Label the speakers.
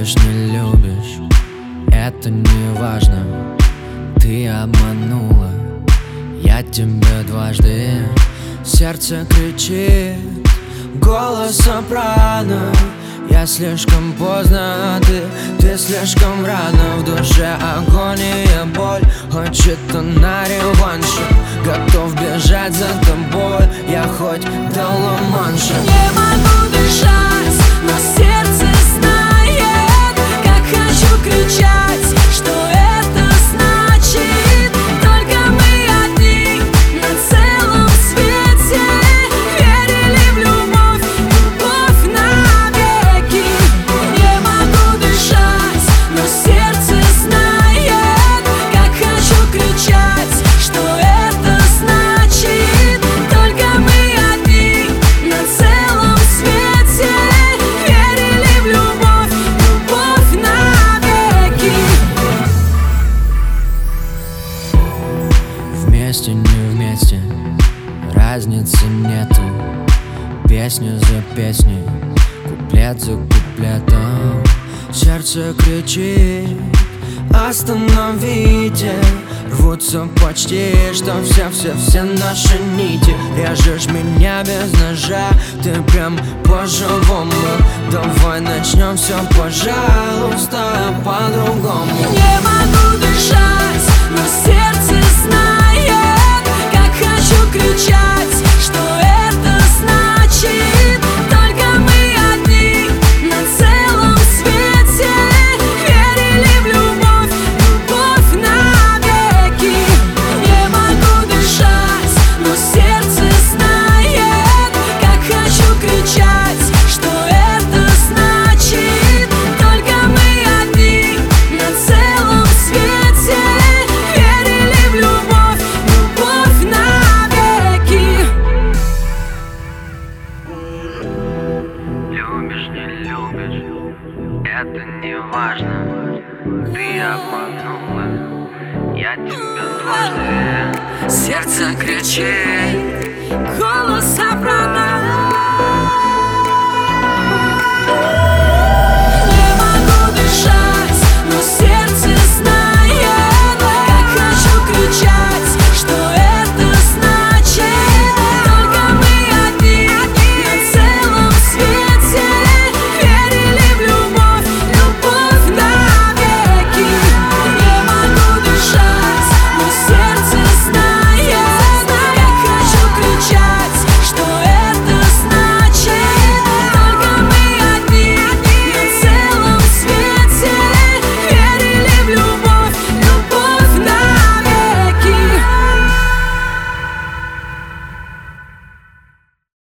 Speaker 1: Любишь, не любишь, это не важно. Ты обманула, я тебя дважды. Сердце кричит, голос сопрано. Я слишком поздно, а ты слишком рано. В душе агония, боль, хочет она реванша. Готов бежать за тобой, я хоть до Ла-Манша.
Speaker 2: Не могу дышать, но сердце знает, как хочу кричать, что это значит. Только мы одни на целом свете. Верили в любовь, любовь навеки. Не могу дышать, но сердце знает, как хочу кричать, что это значит. Только мы одни на целом свете. Верили в любовь, любовь навеки.
Speaker 1: Вместе, не вместе, разницы нету. Песню за песней, куплет за куплетом. Сердце кричит, остановите. Рвутся почти, что все наши нити. Режешь меня без ножа, ты прям по-живому. Давай начнем все, пожалуйста, по-другому.
Speaker 2: Не могу дышать, но сердце знает, как хочу кричать, что это значит. Только мы одни на целом свете. Верили в любовь, любовь навеки. Не могу дышать, но сердце знает, как хочу кричать, что это значит. Только мы одни на целом свете. Верили в любовь, любовь навеки.
Speaker 1: Любишь, не любишь, это не важно. Ты обманула, я тебя дважды. Сердце кричит,